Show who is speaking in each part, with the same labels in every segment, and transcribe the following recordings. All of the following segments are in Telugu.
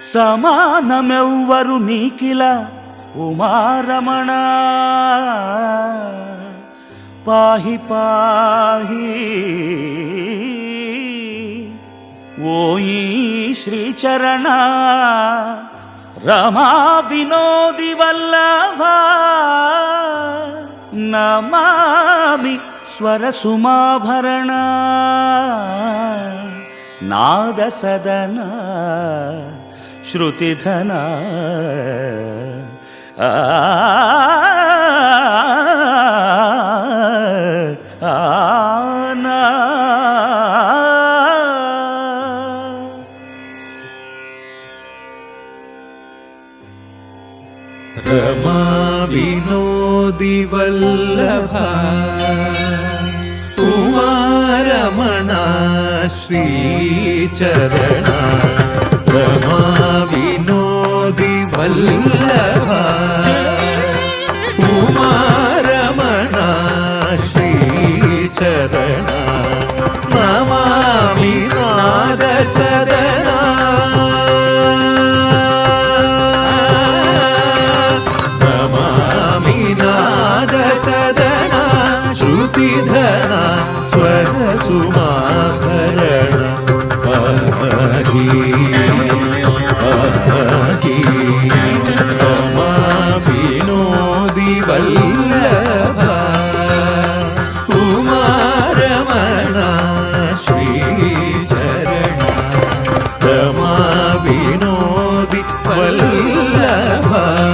Speaker 1: సమానమెవ్వరు నీకిల ఉమారమణ పాహి పాహి ఓయి శ్రీచరణ రమా వినోది వల్లభ నమామి స్వరసుమాభరణ నాద సదన శృతిధన
Speaker 2: रमा विनोदि वल्लभ उमारमणा श्रीचरण रमा विनोदि वल्लभ उमारमणा श्रीचरण नमामि नाद सदना सदना श्रुतिधना स्वरसुमाभरण पाहि पाहि रमा विनोदि वल्लभ उमारमणा श्रीचरण रमा विनोदि वल्लभ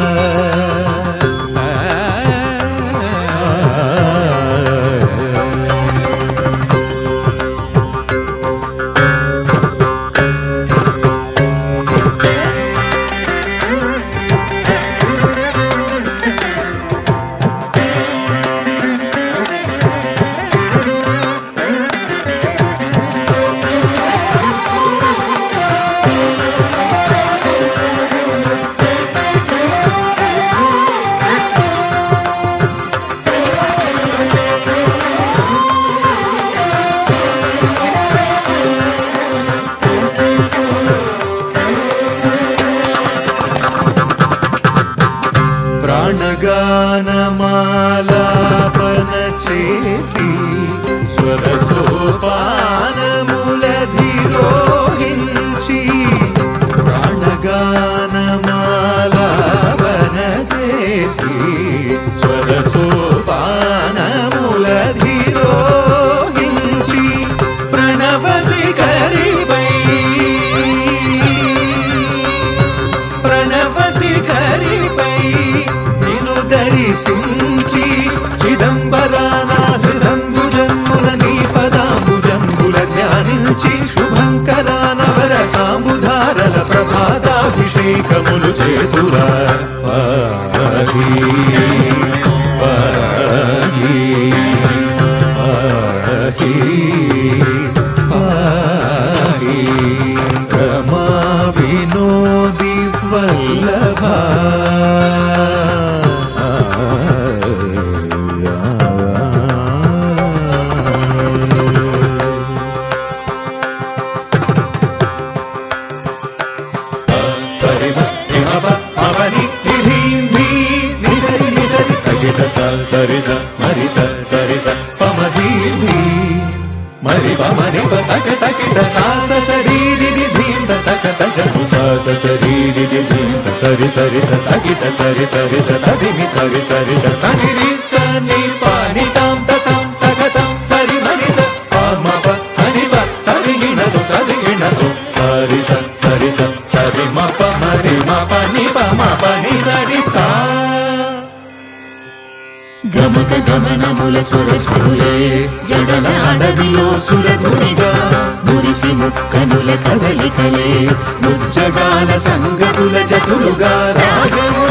Speaker 2: ప్రాణగానమాలాపన చేసి స్వరసోపానములధిరోహించి ప్రాణగానమాలాపన చేసి స్వరసోపానములధిరోహించి ప్రణవశిఖరిపై దర్శించి చిదంబరాన హృదంబుజంబుల నీ పదాంబుజంబుల ధ్యానించి శుభంకరాన వర సాంబుధారల ప్రభాతాభిషేకములు చేతురా పాహి పాహి పాహి పాహి రమా వినోది వల్లభ సరి మరి సరి పమధీ మరి పమని తక తకిట సాస శరీరి ధీం తక తక సాస శరీరి ధీం సరి సరి తకిట సరి సరి తదిమి సరి సరి సని సని పాని తాం తతం తకతం సరి మరి పమ సని తదిగినదు సరి సరి సరి మ పమరి మ పని పమ పని సరి సా
Speaker 3: గమక గమనముల స్వరచరులే జడల అడవిలో సురధునిగా మురిసి ముక్కనుల కదలికలే ముజ్జగాల సంగతుల జతులుగా రాగము